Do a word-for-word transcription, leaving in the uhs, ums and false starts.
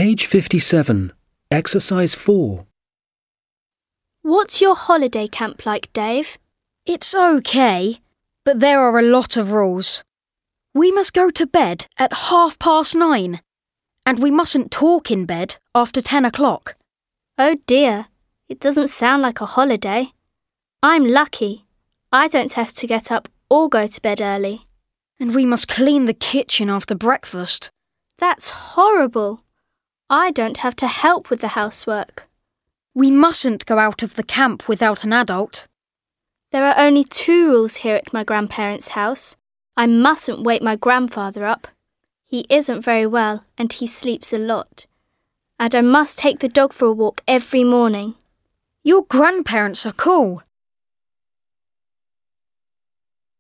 Page fifty-seven, Exercise four. What's your holiday camp like, Dave? It's okay, but there are a lot of rules. We must go to bed at half past nine, and we mustn't talk in bed after ten o'clock. Oh dear, it doesn't sound like a holiday. I'm lucky. I don't have to get up or go to bed early. And we must clean the kitchen after breakfast. That's horrible. I don't have to help with the housework. We mustn't go out of the camp without an adult. There are only two rules here at my grandparents' house. I mustn't wake my grandfather up. He isn't very well and he sleeps a lot. And I must take the dog for a walk every morning. Your grandparents are cool.